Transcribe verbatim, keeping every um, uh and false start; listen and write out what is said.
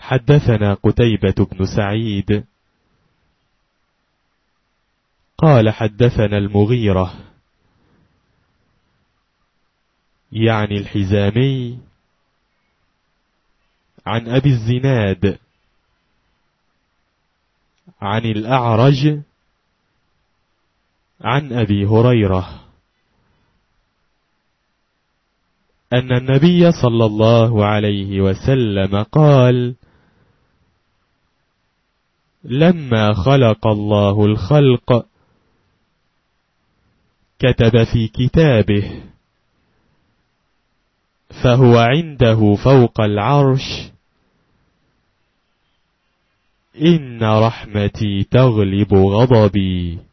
حدثنا قتيبة بن سعيد قال حدثنا المغيرة يعني الحزامي عن أبي الزناد عن الأعرج عن أبي هريرة أن النبي صلى الله عليه وسلم قال: لما خلق الله الخلق كتب في كتابه فهو عنده فوق العرش: إن رحمتي تغلب غضبي.